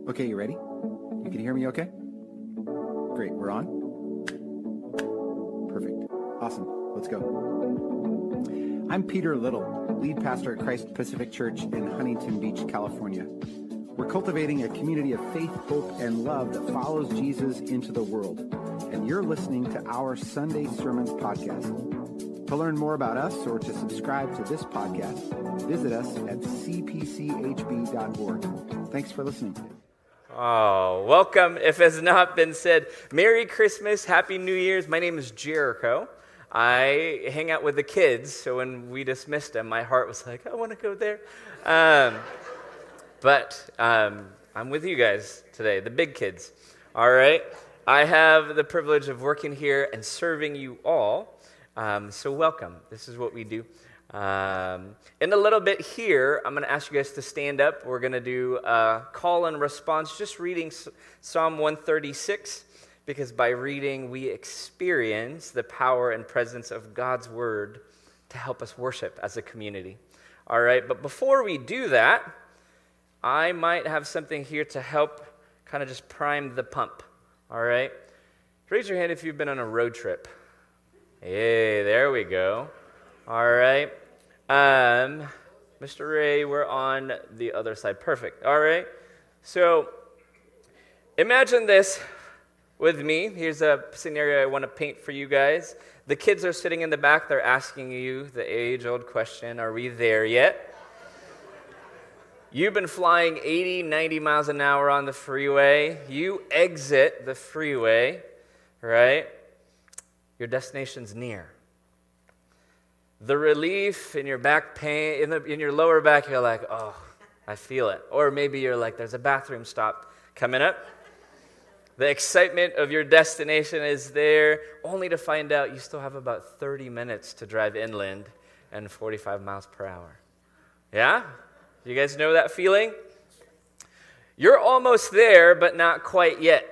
Okay, you ready? You can hear me okay? Great, we're on? Perfect. Awesome. Let's go. I'm Peter Little, lead pastor at Christ Pacific Church in Huntington Beach, California. We're cultivating a community of faith, hope, and love that follows Jesus into the world. And you're listening to our Sunday Sermons podcast. To learn more about us or to subscribe to this podcast, visit us at cpchb.org. Thanks for listening today. Oh, welcome. If it has not been said, Merry Christmas, Happy New Year's. My name is Jericho. I hang out with the kids, so when we dismissed them, my heart was like, I want to go there. But I'm with you guys today, the big kids. All right. I have the privilege of working here and serving you all. So welcome. This is what we do. In a little bit here, I'm going to ask you guys to stand up. We're going to do a call and response, just reading Psalm 136, because by reading, we experience the power and presence of God's word to help us worship as a community. All right, but before we do that, I might have something here to help kind of just prime the pump. All right, raise your hand if you've been on a road trip. Hey, there we go. All right. Mr. Ray, we're on the other side. Perfect. All right. So imagine this with me. Here's a scenario I want to paint for you guys. The kids are sitting in the back. They're asking you the age-old question, are we there yet? You've been flying 80, 90 miles an hour on the freeway. You exit the freeway, right? Your destination's near. The relief in your back pain, in your lower back, you're like, oh, I feel it. Or maybe you're like, there's a bathroom stop coming up. The excitement of your destination is there, only to find out you still have about 30 minutes to drive inland and 45 miles per hour. Yeah? You guys know that feeling? You're almost there, but not quite yet.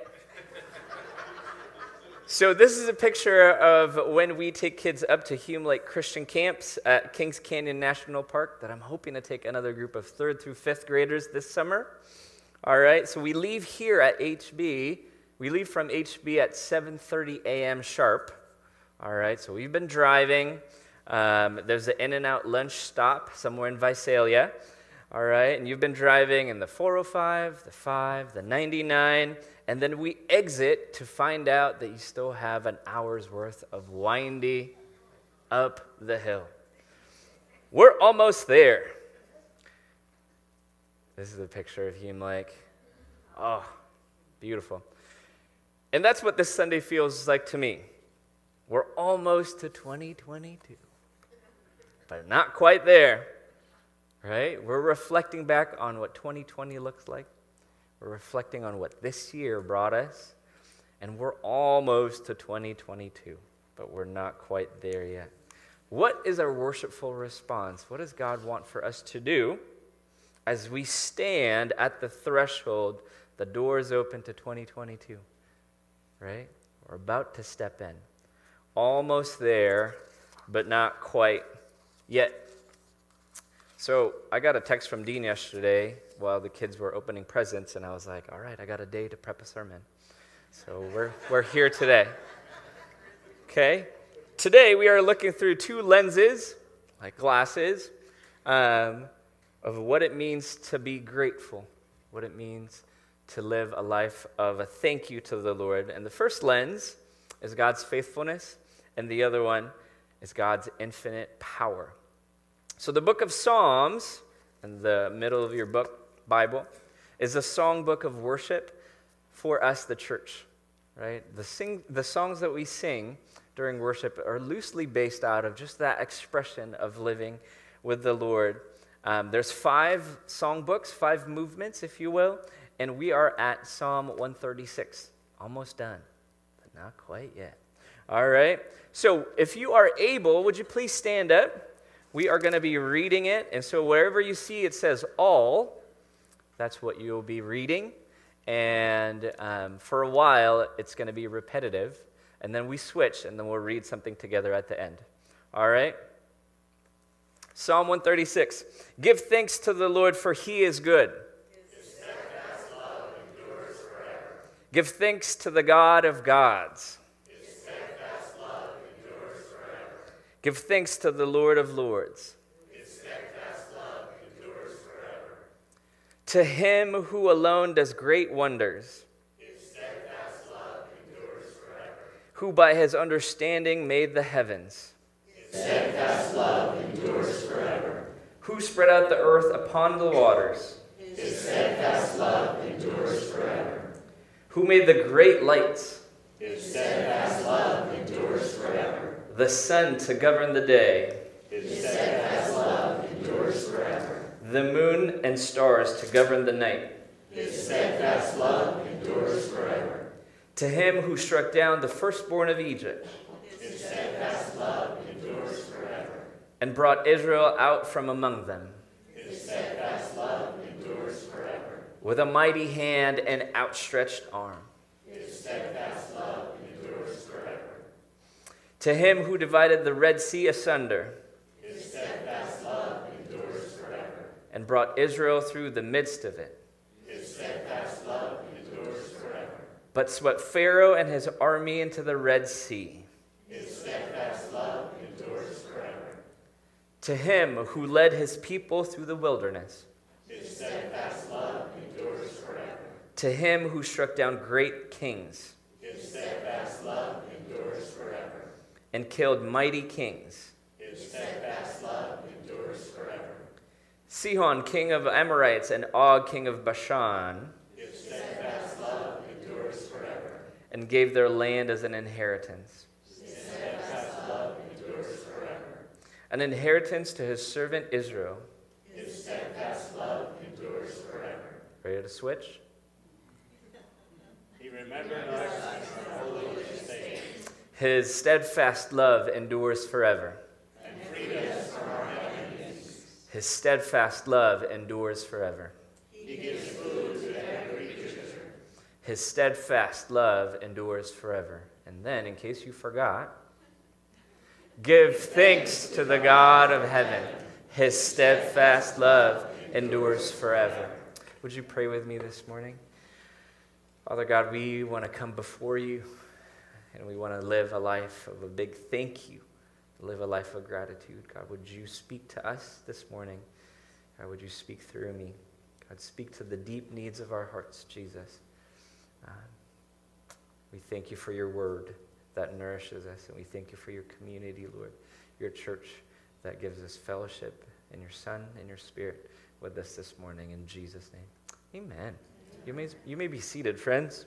So this is a picture of when we take kids up to Hume Lake Christian Camps at Kings Canyon National Park that I'm hoping to take another group of 3rd through 5th graders this summer. All right, so we leave here at HB. We leave from HB at 7:30 a.m. sharp. All right, so we've been driving. There's an In-N-Out lunch stop somewhere in Visalia. All right, and you've been driving in the 405, the 5, the 99, and then we exit to find out that you still have an hour's worth of windy up the hill. We're almost there. This is a picture of Hume Lake. Oh, beautiful. And that's what this Sunday feels like to me. We're almost to 2022, but not quite there. Right? We're reflecting back on what 2020 looks like. We're reflecting on what this year brought us. And we're almost to 2022, but we're not quite there yet. What is our worshipful response? What does God want for us to do as we stand at the threshold, the doors open to 2022? Right? We're about to step in. Almost there, but not quite yet. So I got a text from Dean yesterday while the kids were opening presents, and I was like, all right, I got a day to prep a sermon. So we're here today. Okay? Today we are looking through two lenses, like glasses, of what it means to be grateful, what it means to live a life of a thank you to the Lord. And the first lens is God's faithfulness, and the other one is God's infinite power. So the book of Psalms, in the middle of your Bible, is a song book of worship for us, the church, right? The songs that we sing during worship are loosely based out of just that expression of living with the Lord. There's 5 song books, 5 movements, if you will, and we are at Psalm 136, almost done, but not quite yet. All right, so if you are able, would you please stand up? We are going to be reading it, and so wherever you see it says all, that's what you'll be reading, and for a while, it's going to be repetitive, and then we switch, and then we'll read something together at the end. All right? Psalm 136, give thanks to the Lord, for he is good. His steadfast love Give thanks to the God of gods. His steadfast love endures forever. Give thanks to the Lord of lords. His steadfast love endures forever. To him who alone does great wonders. His steadfast love endures forever. Who by his understanding made the heavens. His steadfast love endures forever. Who spread out the earth upon the waters. His steadfast love endures forever. Who made the great lights. His steadfast love endures forever. The sun to govern the day. His steadfast love endures forever. The moon and stars to govern the night. His steadfast love endures forever. To him who struck down the firstborn of Egypt. His steadfast love endures forever. And brought Israel out from among them. His steadfast love endures forever. With a mighty hand and outstretched arm. His steadfast love endures forever. To him who divided the Red Sea asunder. His steadfast love endures forever. And brought Israel through the midst of it. His steadfast love endures forever. But swept Pharaoh and his army into the Red Sea. His steadfast love endures forever. To him who led his people through the wilderness. His steadfast love endures forever. To him who struck down great kings. His steadfast love endures forever. And killed mighty kings. His steadfast love endures forever. Sihon, king of Amorites, and Og, king of Bashan. His steadfast love endures forever. And gave their land as an inheritance. His steadfast love endures forever. An inheritance to his servant Israel. His steadfast love endures forever. Ready to switch? He remembered us in our holy estate, His steadfast love endures forever. and freed us from our enemies. His steadfast love endures forever. He gives food to every creature. His steadfast love endures forever. And then, in case you forgot, give thanks to the God of heaven. His steadfast love endures forever. Would you pray with me this morning? Father God, we want to come before you, and we want to live a life of a big thank you, live a life of gratitude. God, would you speak to us this morning? God, would you speak through me? God, speak to the deep needs of our hearts, Jesus. We thank you for your word that nourishes us, and we thank you for your community, Lord, your church that gives us fellowship in your Son and your Spirit with us this morning. In Jesus' name, amen. You may be seated, friends.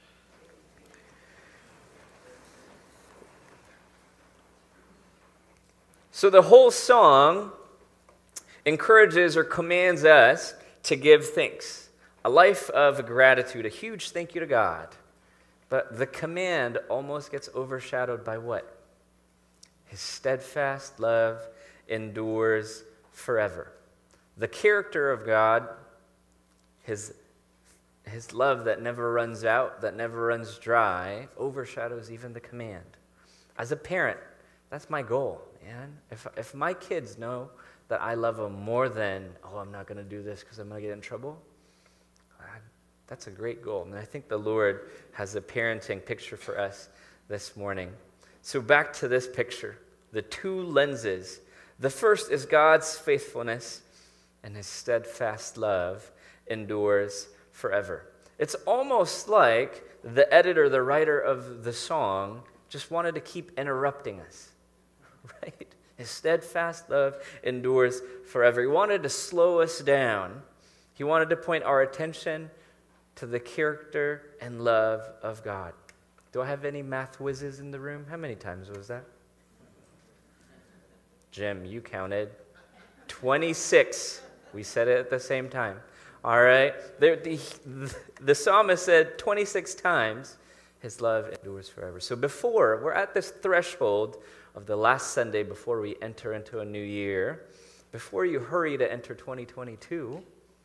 So the whole song encourages or commands us to give thanks, a life of gratitude, a huge thank you to God. But the command almost gets overshadowed by what? His steadfast love endures forever. The character of God, his love that never runs out, that never runs dry, overshadows even the command. As a parent, that's my goal, man. If my kids know that I love them more than, I'm not going to do this because I'm going to get in trouble, that's a great goal. And I think the Lord has a parenting picture for us this morning. So back to this picture, the two lenses. The first is God's faithfulness, and his steadfast love endures forever. It's almost like the editor, the writer of the song, just wanted to keep interrupting us, right? His steadfast love endures forever. He wanted to slow us down. He wanted to point our attention to the character and love of God. Do I have any math whizzes in the room? How many times was that? Jim, you counted 26. We said it at the same time. All right? The psalmist said 26 times, his love endures forever. So we're at this threshold of the last Sunday before we enter into a new year, before you hurry to enter 2022,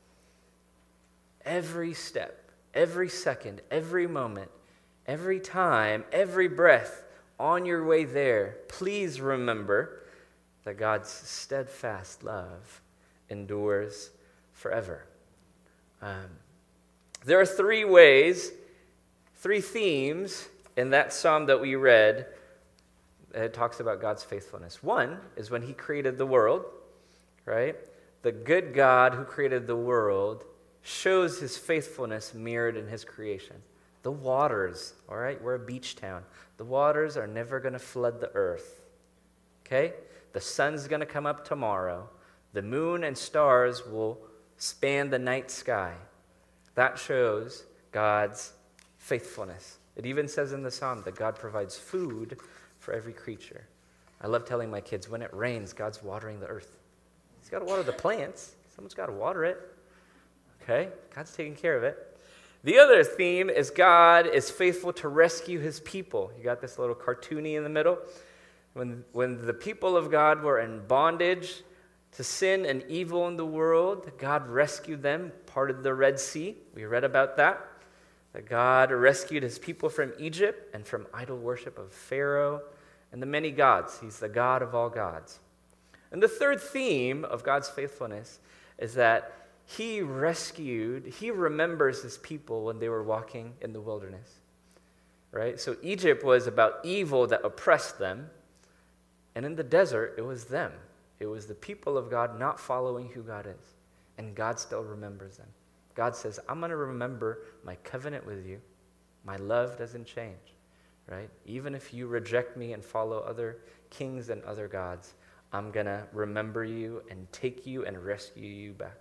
every step, every second, every moment, every time, every breath on your way there, please remember that God's steadfast love endures forever. There are three Three themes in that psalm that we read. It talks about God's faithfulness. One is when he created the world, right? The good God who created the world shows his faithfulness mirrored in his creation. The waters, all right? We're a beach town. The waters are never going to flood the earth, okay? The sun's going to come up tomorrow. The moon and stars will span the night sky. That shows God's faithfulness. It even says in the psalm that God provides food for every creature. I love telling my kids, when it rains, God's watering the earth. He's got to water the plants. Someone's got to water it. Okay? God's taking care of it. The other theme is God is faithful to rescue his people. You got this little cartoony in the middle. When the people of God were in bondage to sin and evil in the world, God rescued them, parted the Red Sea. We read about that. That God rescued his people from Egypt and from idol worship of Pharaoh and the many gods. He's the God of all gods. And the third theme of God's faithfulness is that he remembers his people when they were walking in the wilderness. Right? So Egypt was about evil that oppressed them. And in the desert, it was them. It was the people of God not following who God is. And God still remembers them. God says, I'm going to remember my covenant with you. My love doesn't change, right? Even if you reject me and follow other kings and other gods, I'm going to remember you and take you and rescue you back.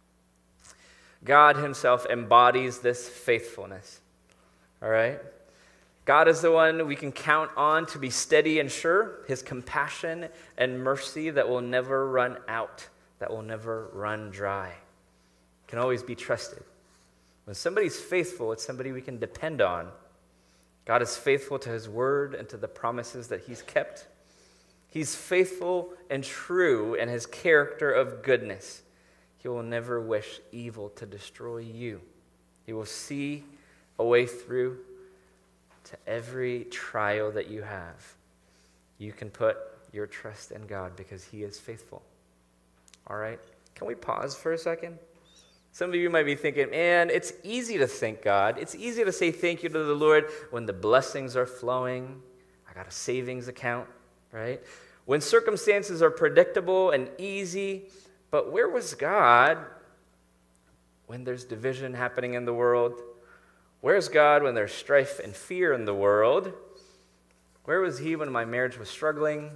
God himself embodies this faithfulness, all right? God is the one we can count on to be steady and sure, his compassion and mercy that will never run out, that will never run dry. Can always be trusted. When somebody's faithful, it's somebody we can depend on. God is faithful to his word and to the promises that he's kept. He's faithful and true in his character of goodness. He will never wish evil to destroy you. He will see a way through to every trial that you have. You can put your trust in God because he is faithful. All right? Can we pause for a second? Some of you might be thinking, man, it's easy to thank God. It's easy to say thank you to the Lord when the blessings are flowing. I got a savings account, right? When circumstances are predictable and easy. But where was God when there's division happening in the world? Where's God when there's strife and fear in the world? Where was he when my marriage was struggling?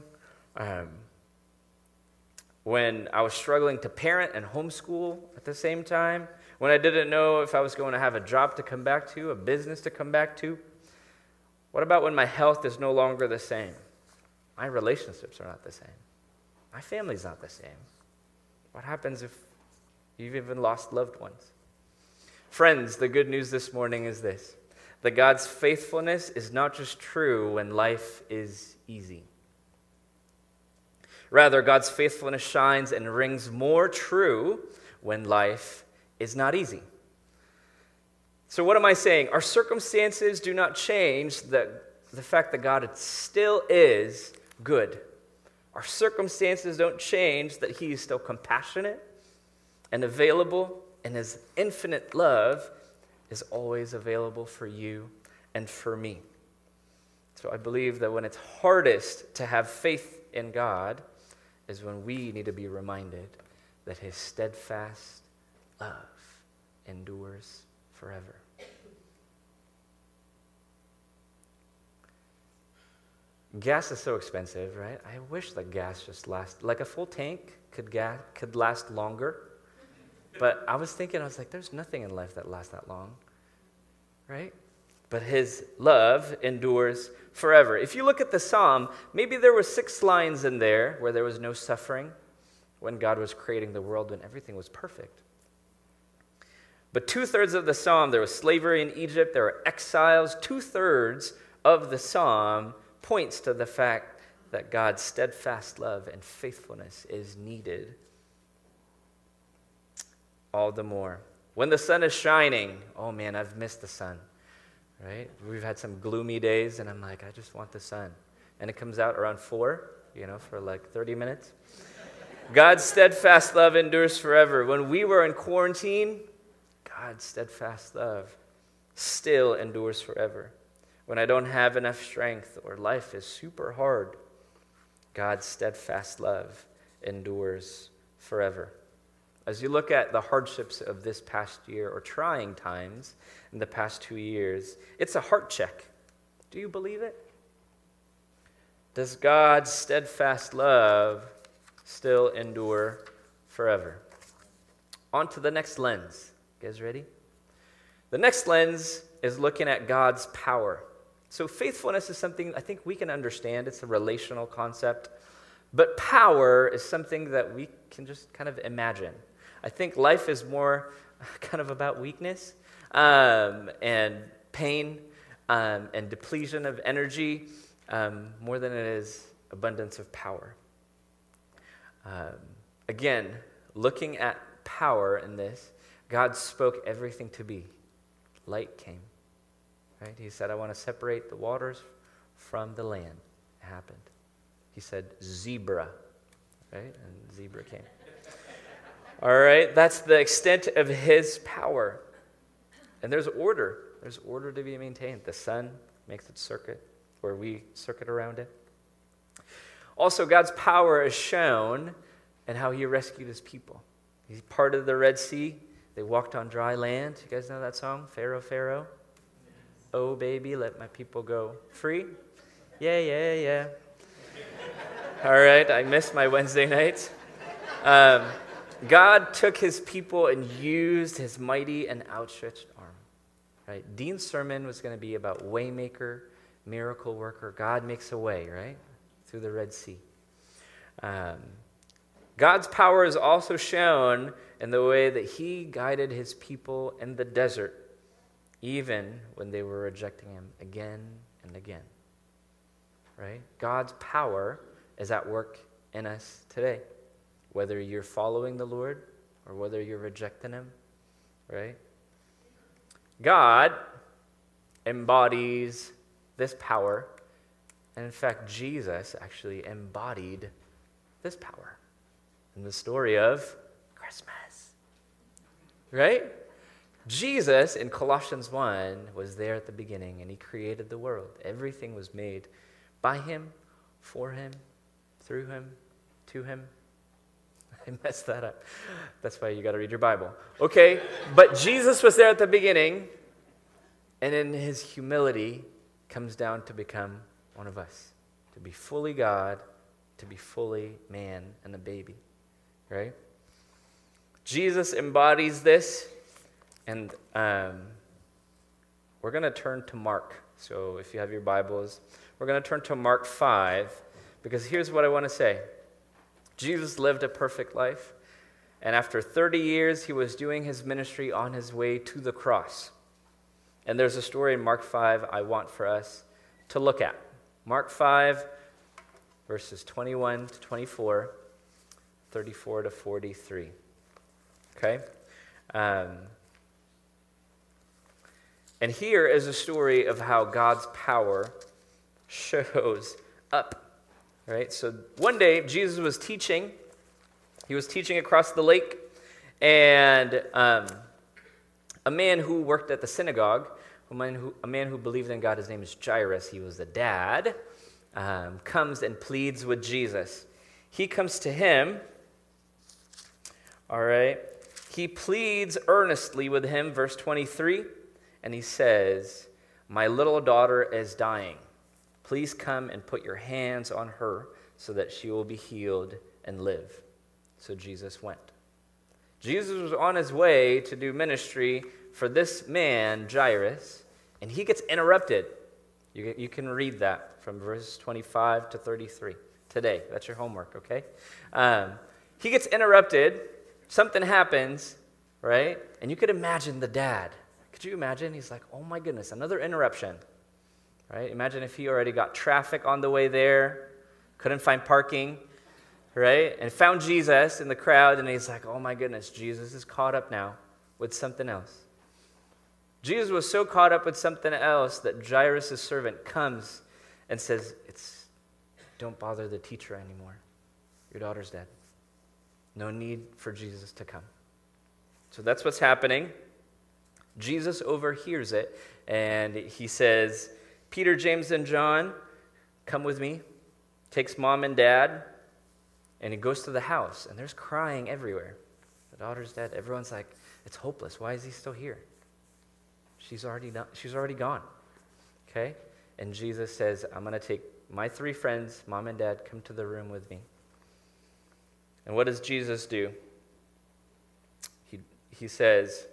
When I was struggling to parent and homeschool at the same time, when I didn't know if I was going to have a job to come back to, a business to come back to. What about when my health is no longer the same? My relationships are not the same. My family's not the same. What happens if you've even lost loved ones? Friends, the good news this morning is this: that God's faithfulness is not just true when life is easy. Rather, God's faithfulness shines and rings more true when life is not easy. So what am I saying? Our circumstances do not change the fact that God still is good. Our circumstances don't change that he is still compassionate and available, and his infinite love is always available for you and for me. So I believe that when it's hardest to have faith in God is when we need to be reminded that his steadfast love endures forever. Gas is so expensive, right? I wish that gas just lasts, like a full tank could last longer. But I was like, there's nothing in life that lasts that long, right? But his love endures forever. If you look at the psalm, maybe there were 6 lines in there where there was no suffering when God was creating the world and everything was perfect. But 2/3 of the psalm, there was slavery in Egypt, there were exiles. 2/3 of the psalm points to the fact that God's steadfast love and faithfulness is needed all the more. When the sun is shining, oh man, I've missed the sun, right? We've had some gloomy days, and I'm like, I just want the sun. And it comes out around 4, for like 30 minutes. God's steadfast love endures forever. When we were in quarantine, God's steadfast love still endures forever. When I don't have enough strength or life is super hard, God's steadfast love endures forever. As you look at the hardships of this past year or trying times in the past 2 years, it's a heart check. Do you believe it? Does God's steadfast love still endure forever? On to the next lens. You guys ready? The next lens is looking at God's power. So faithfulness is something I think we can understand. It's a relational concept. But power is something that we can just kind of imagine. I think life is more kind of about weakness and pain and depletion of energy more than it is abundance of power. Again, looking at power in this, God spoke everything to be. Light came. Right? He said, I want to separate the waters from the land. It happened. He said, zebra. Right? And zebra came. All right? That's the extent of his power. And there's order. There's order to be maintained. The sun makes its circuit, where we circuit around it. Also, God's power is shown in how he rescued his people. He parted the Red Sea. They walked on dry land. You guys know that song? Pharaoh, Pharaoh. Oh, baby, let my people go free. Yeah, yeah, yeah. All right, I missed my Wednesday nights. God took his people and used his mighty and outstretched arm. Right? Dean's sermon was going to be about waymaker, miracle worker. God makes a way, right? Through the Red Sea. God's power is also shown in the way that he guided his people in the desert, even when they were rejecting him again and again. Right? God's power is at work in us today, whether you're following the Lord or whether you're rejecting him. Right? God embodies this power, and in fact, Jesus actually embodied this power in the story of Christmas. Right? Jesus in Colossians 1 was there at the beginning, and he created the world. Everything was made by him, for him, through him, to him. I messed that up. That's why you got to read your Bible. Okay, but Jesus was there at the beginning, and in his humility comes down to become one of us, to be fully God, to be fully man and a baby, right? Jesus embodies this, and we're going to turn to Mark. So if you have your Bibles, we're going to turn to Mark 5, because here's what I want to say. Jesus lived a perfect life, and after 30 years, he was doing his ministry on his way to the cross. And there's a story in Mark 5 I want for us to look at. Mark 5, verses 21 to 24, 34 to 43. Okay? And here is a story of how God's power shows up. Right? So one day, Jesus was teaching. He was teaching across the lake, and a man who worked at the synagogue, a man who believed in God, his name is Jairus, he was the dad, comes and pleads with Jesus. He comes to him, all right? He pleads earnestly with him, verse 23, and he says, "My little daughter is dying. Please come and put your hands on her so that she will be healed and live." So Jesus went. Jesus was on his way to do ministry for this man, Jairus, and he gets interrupted. You can read that from verse 25 to 33 today. That's your homework, okay? He gets interrupted. Something happens, right? And you could imagine the dad. Could you imagine? He's like, oh my goodness, another interruption. Right? Imagine if he already got traffic on the way there, couldn't find parking, right? And found Jesus in the crowd, and he's like, oh my goodness, Jesus is caught up now with something else. Jesus was so caught up with something else that Jairus' servant comes and says, don't bother the teacher anymore. Your daughter's dead. No need for Jesus to come. So that's what's happening. Jesus overhears it, and he says, Peter, James, and John, come with me. Takes mom and dad, and he goes to the house, and there's crying everywhere. The daughter's dead. Everyone's like, it's hopeless. Why is he still here? She's already gone. Okay? And Jesus says, I'm going to take my 3 friends, mom and dad, come to the room with me. And what does Jesus do? He says,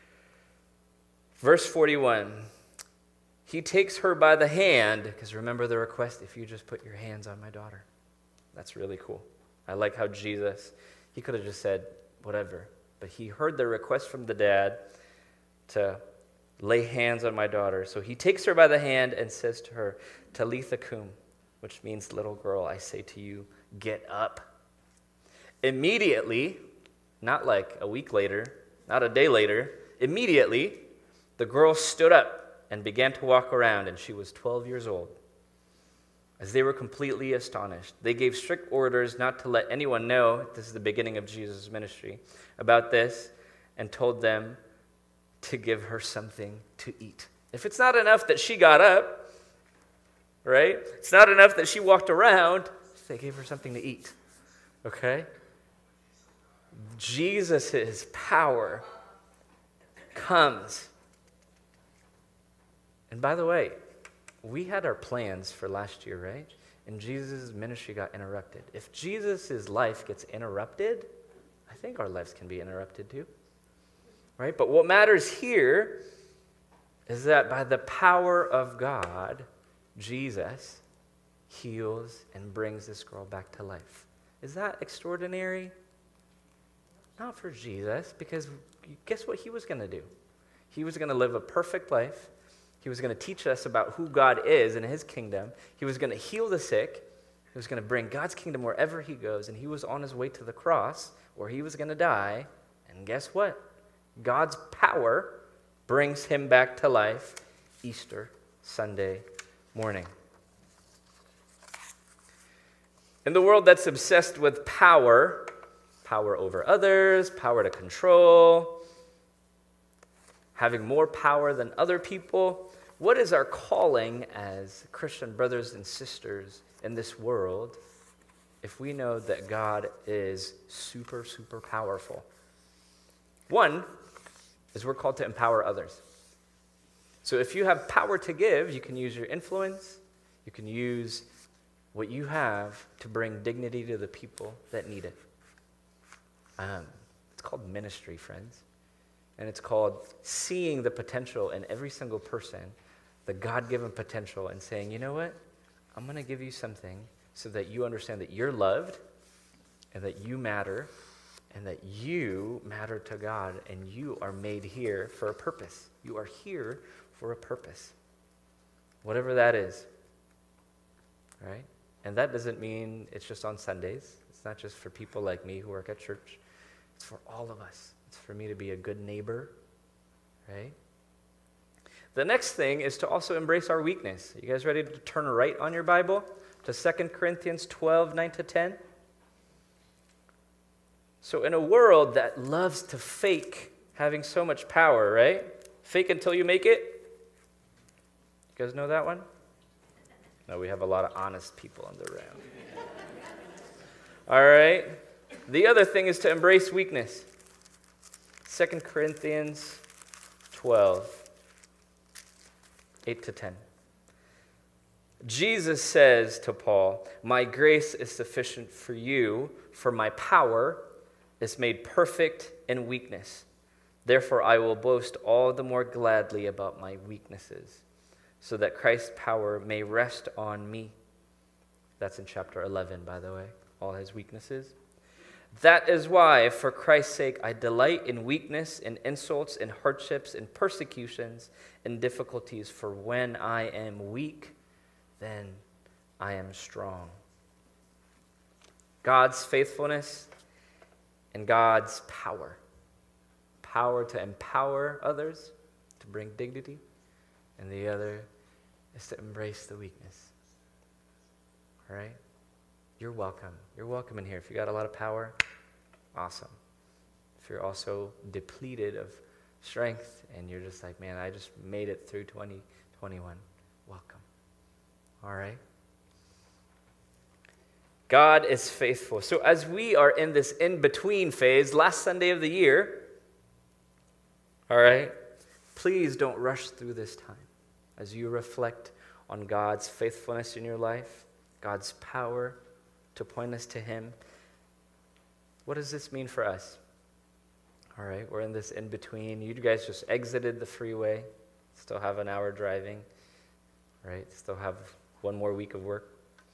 verse 41, he takes her by the hand, because remember the request, if you just put your hands on my daughter. That's really cool. I like how Jesus, he could have just said whatever, but he heard the request from the dad to lay hands on my daughter. So he takes her by the hand and says to her, Talitha cum, which means, little girl, I say to you, get up. Immediately, not like a week later, not a day later, immediately, the girl stood up and began to walk around, and she was 12 years old. As they were completely astonished, they gave strict orders not to let anyone know, this is the beginning of Jesus' ministry, about this, and told them to give her something to eat. If it's not enough that she got up, right? It's not enough that she walked around, they gave her something to eat. Okay? Jesus' power comes. And by the way, we had our plans for last year, right? And Jesus' ministry got interrupted. If Jesus' life gets interrupted, I think our lives can be interrupted too. Right? But what matters here is that by the power of God, Jesus heals and brings this girl back to life. Is that extraordinary? Not for Jesus, because guess what he was going to do? He was going to live a perfect life. He was going to teach us about who God is and his kingdom. He was going to heal the sick. He was going to bring God's kingdom wherever he goes. And he was on his way to the cross where he was going to die. And guess what? God's power brings him back to life Easter Sunday morning. In the world that's obsessed with power over others, power to control, having more power than other people, what is our calling as Christian brothers and sisters in this world if we know that God is super, super powerful? One is we're called to empower others. So if you have power to give, you can use your influence, you can use what you have to bring dignity to the people that need it. It's called ministry, friends. And it's called seeing the potential in every single person, the God-given potential, and saying, you know what? I'm going to give you something so that you understand that you're loved and that you matter and that you matter to God and you are made here for a purpose. You are here for a purpose, whatever that is, right? And that doesn't mean it's just on Sundays. It's not just for people like me who work at church. It's for all of us. It's for me to be a good neighbor, right? The next thing is to also embrace our weakness. You guys ready to turn right on your Bible to 2 Corinthians 12, 9-10? So in a world that loves to fake having so much power, right? Fake until you make it. You guys know that one? No, we have a lot of honest people in the room. All right. The other thing is to embrace weakness. 2 Corinthians 12, 8-10. Jesus says to Paul, my grace is sufficient for you, for my power is made perfect in weakness. Therefore, I will boast all the more gladly about my weaknesses, so that Christ's power may rest on me. That's in chapter 11, by the way, all his weaknesses. That is why, for Christ's sake, I delight in weakness, in insults, in hardships, in persecutions, in difficulties. For when I am weak, then I am strong. God's faithfulness and God's power. Power to empower others, to bring dignity. And the other is to embrace the weakness. All right? You're welcome. You're welcome in here. If you got a lot of power, awesome. If you're also depleted of strength, and you're just like, man, I just made it through 2021. Welcome. All right? God is faithful. So as we are in this in-between phase, last Sunday of the year, all right, please don't rush through this time as you reflect on God's faithfulness in your life, God's power to point us to Him. What does this mean for us? All right, we're in this in-between. You guys just exited the freeway, still have an hour driving, right? Still have one more week of work.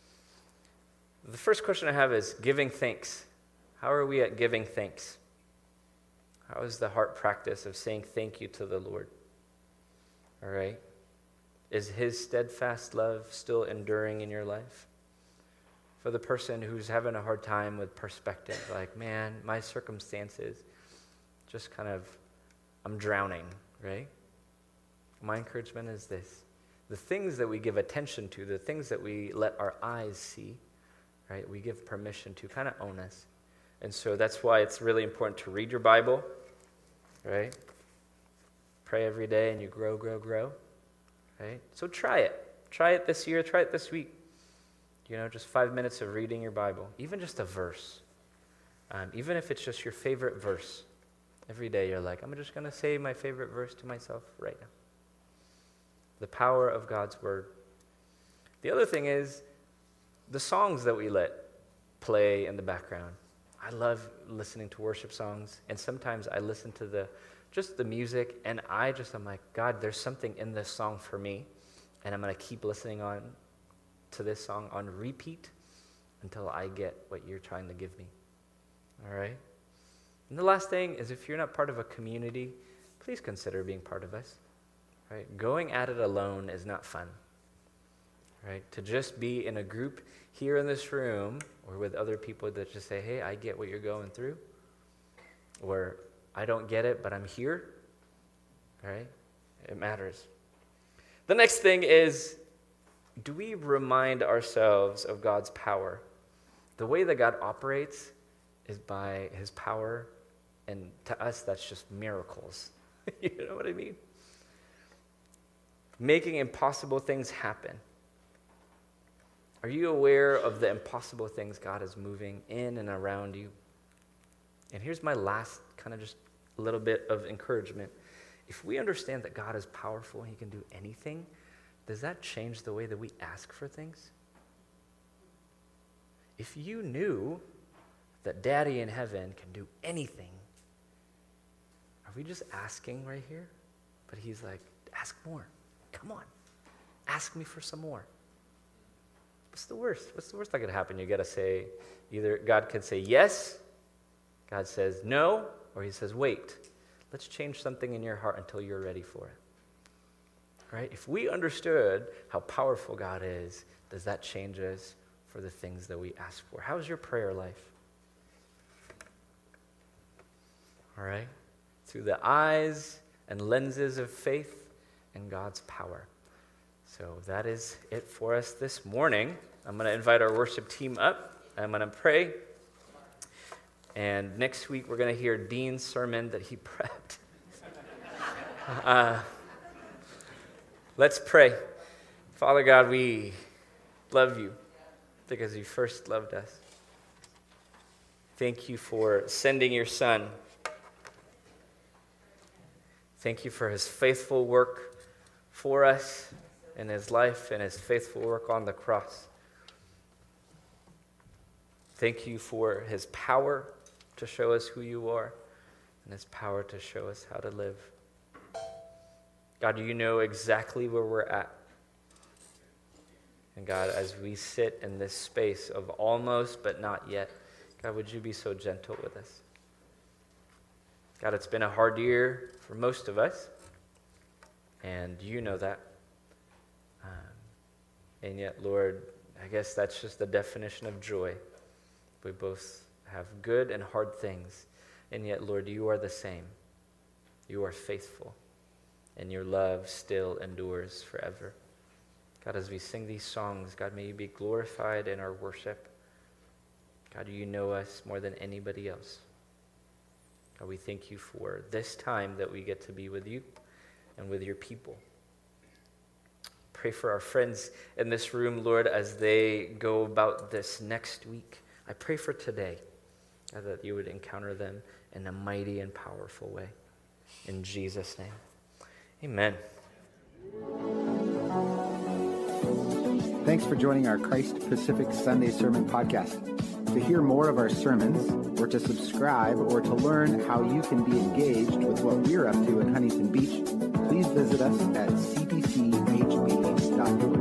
The first question I have is giving thanks. How are we at giving thanks? How is the heart practice of saying thank you to the Lord? All right? Is His steadfast love still enduring in your life? For the person who's having a hard time with perspective, like, man, my circumstances just kind of, I'm drowning, right? My encouragement is this. The things that we give attention to, the things that we let our eyes see, right, we give permission to kind of own us. And so that's why it's really important to read your Bible, right? Pray every day and you grow, right? So try it. Try it this year. Try it this week. Just 5 minutes of reading your Bible, even just a verse. Even if it's just your favorite verse. Every day you're like, I'm just going to say my favorite verse to myself right now. The power of God's Word. The other thing is the songs that we let play in the background. I love listening to worship songs, and sometimes I listen to the music, and I'm like, God, there's something in this song for me, and I'm going to keep listening on to this song on repeat until I get what you're trying to give me. All right? And the last thing is, if you're not part of a community, please consider being part of us. Right? Going at it alone is not fun. Right? To just be in a group here in this room or with other people that just say, hey, I get what you're going through. Or I don't get it, but I'm here. Right? It matters. The next thing is, do we remind ourselves of God's power? The way that God operates is by His power, and to us, that's just miracles. You know what I mean? Making impossible things happen. Are you aware of the impossible things God is moving in and around you? And here's my last kind of just a little bit of encouragement. If we understand that God is powerful and He can do anything, does that change the way that we ask for things? If you knew that Daddy in heaven can do anything, are we just asking right here? But He's like, ask more. Come on. Ask me for some more. What's the worst? What's the worst that could happen? You got to say, either God could say yes, God says no, or He says wait. Let's change something in your heart until you're ready for it. Right? If we understood how powerful God is, does that change us for the things that we ask for? How's your prayer life? All right? Through the eyes and lenses of faith and God's power. So that is it for us this morning. I'm going to invite our worship team up. I'm going to pray. And next week we're going to hear Dean's sermon that he prepped. Let's pray. Father God, we love you because you first loved us. Thank you for sending your Son. Thank you for His faithful work for us in His life and His faithful work on the cross. Thank you for His power to show us who you are and His power to show us how to live. God, you know exactly where we're at. And God, as we sit in this space of almost but not yet, God, would you be so gentle with us? God, it's been a hard year for most of us, and you know that. And yet, Lord, I guess that's just the definition of joy. We both have good and hard things, and yet, Lord, you are the same. You are faithful, and your love still endures forever. God, as we sing these songs, God, may you be glorified in our worship. God, you know us more than anybody else. God, we thank you for this time that we get to be with you and with your people. Pray for our friends in this room, Lord, as they go about this next week. I pray for today, God, that you would encounter them in a mighty and powerful way. In Jesus' name, amen. Thanks for joining our Christ Pacific Sunday Sermon Podcast. To hear more of our sermons, or to subscribe, or to learn how you can be engaged with what we're up to in Huntington Beach, please visit us at cpchb.org.